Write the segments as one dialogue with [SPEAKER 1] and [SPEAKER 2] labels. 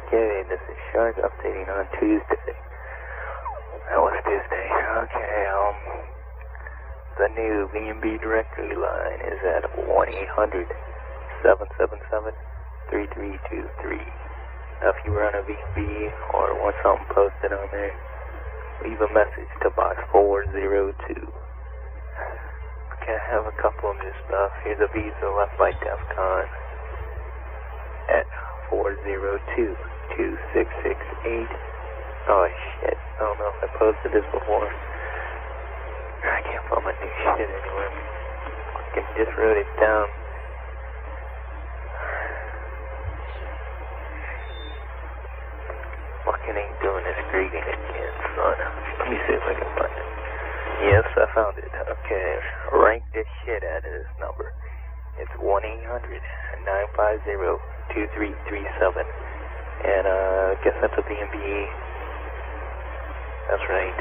[SPEAKER 1] Okay, this is Shark updating on Tuesday. That was Tuesday. Okay, the new V&B directory line is at 1-800-777-3323. Now, if you run a V&B or want something posted on there, leave a message to box 402. Okay, I have a couple of new stuff. Here's a visa left by DEF CON at 402-2668. Oh shit, I don't know if I posted this before. I can't find my new shit anywhere. I just wrote it down. Fucking ain't doing this greeting again, son. Let me see if I can find it. Yes, I found it. Okay, rank this shit out of this number. It's 1-800-950-2337. And I guess that's a B&B. That's right.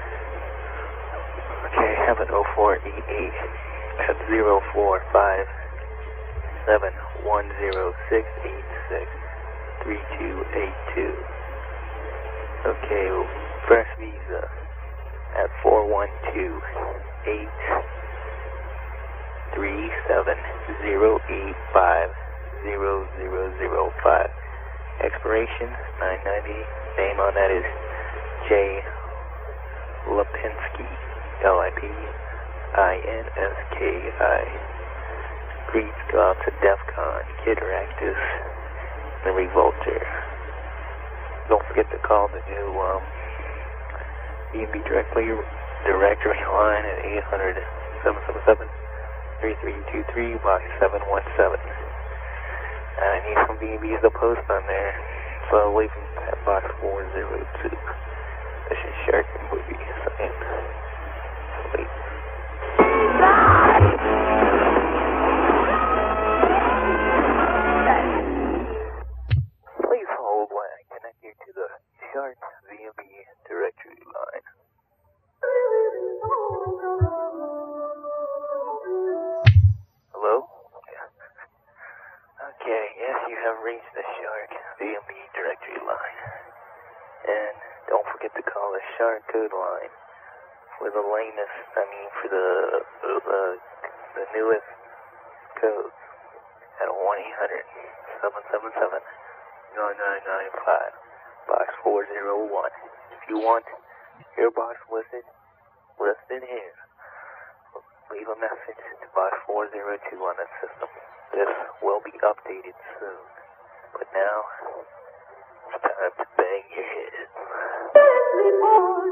[SPEAKER 1] Okay, I have an 0488 at 0457-10686-3282. Okay, first visa at 412-837-085-0005. Expiration 990. Name on that is J. Lipinski, Lipinski. Greets go out to DEF CON, Kid Ractus, the Revolter. Don't forget to call the new V&B directory line at 800-777-3323 box 717. I need some V&Bs to post on there, so I'll leave them at box 402. This is Shark Movie saying, sleep. Please hold while I connect you to the Shark V&B directory line. Hello? Okay, yes, you have reached the Shark V&B directory line. And don't forget to call the Shark code line for the for the newest codes at 1-800-777-9995, box 401. If you want your box listed here, leave a message to box 402 on that system. This will be updated soon. But now, it's time to bang your head.